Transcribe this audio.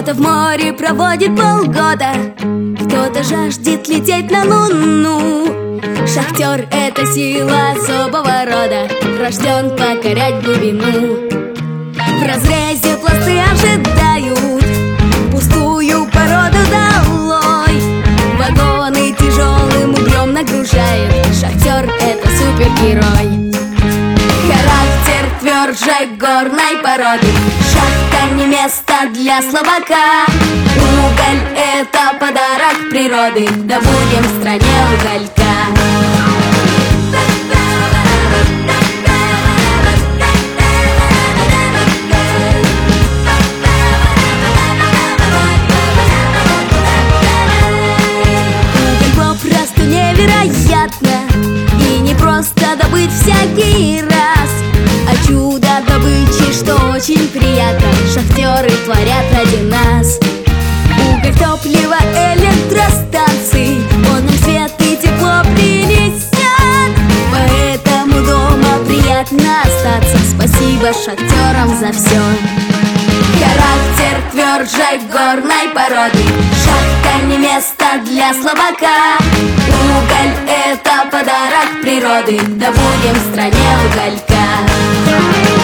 Кто-то в море проводит полгода, кто-то жаждет лететь на Луну. Шахтер — это сила особого рода, рожден покорять глубину. В разрезе пласты ожидают пустую породу долой. Вагоны тяжелым углем нагружает, шахтер — это супергерой. Характер тверже горной породы, шахта не место для слабака. Уголь — это подарок природы, добудем в стране уголька. И не просто добыть всякий раз, а чудо добычи, что очень приятно, шахтеры творят ради нас. Уголь, топливо, электростанции, он нам свет и тепло принесет. Поэтому дома приятно остаться, спасибо шахтерам за все. Характер тверже горной породы, шахта не место для слабака. Уголь — это подарок природы, добудем в стране уголька.